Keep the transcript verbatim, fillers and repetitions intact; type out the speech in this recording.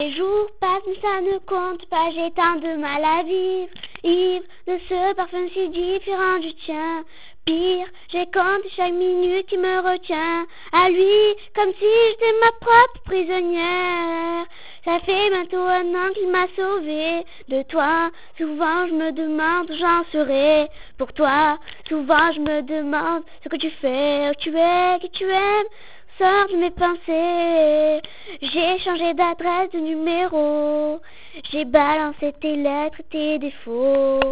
Les jours passent mais ça ne compte pas, j'ai tant de mal à vivre, ivre de ce parfum si différent du tien. Pire, j'ai compté chaque minute qui me retient à lui, comme si j'étais ma propre prisonnière. Ça fait bientôt un an qu'il m'a sauvée de toi. Souvent je me demande où j'en serai pour toi. Souvent je me demande ce que tu fais, où tu es, qui tu aimes. Sors de mes pensées. J'ai changé d'adresse, de numéro. J'ai balancé tes lettres, tes défauts.